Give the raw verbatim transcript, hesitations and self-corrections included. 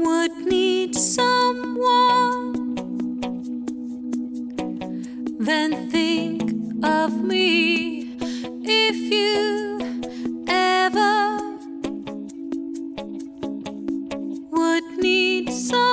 would need someone, then think of me. If you ever would need someone,